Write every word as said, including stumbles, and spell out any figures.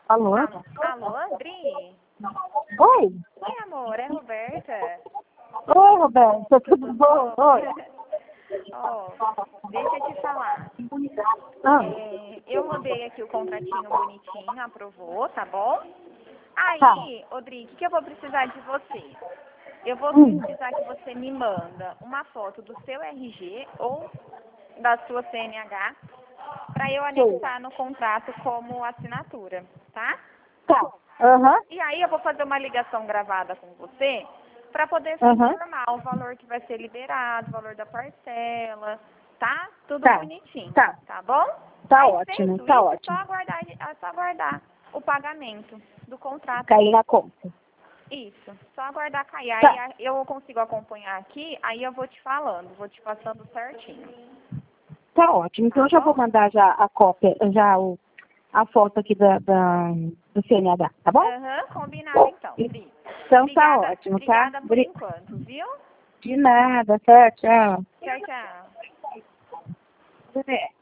Alô? Alô, alô, Adri? Oi? Oi, amor, é Roberta. Oi, Roberta, tudo bom? Oi. Ó, deixa eu te falar. Ah, É, eu mandei aqui o contratinho bonitinho, aprovou, tá bom? tá. Aí, Odri, o que, que eu vou precisar de você? Eu vou Hum, precisar que você me manda uma foto do seu R G ou da sua C N H para eu sei. anexar no contrato como assinatura, tá? Tá. Aham, E aí eu vou fazer uma ligação gravada com você para poder aham. informar o valor que vai ser liberado, o valor da parcela, tá? Tudo Tá. bonitinho, Tá. tá bom? Tá Aí ótimo, feito tá isso, é só ótimo. aguardar, é só aguardar o pagamento do contrato. Caí na conta. Isso, só aguardar cair. Aí Tá. a- eu consigo acompanhar aqui, aí eu vou te falando, vou te passando certinho, Tá ótimo. Então tá eu já vou bom? mandar já a cópia, já o, a foto aqui da, da, do C N H, tá bom? Aham, combinado então, Pri. Então tá Obrigada, ótimo, tá? obrigada por Bri- enquanto, viu? De nada, tá? Tchau. Tchau, tchau. É.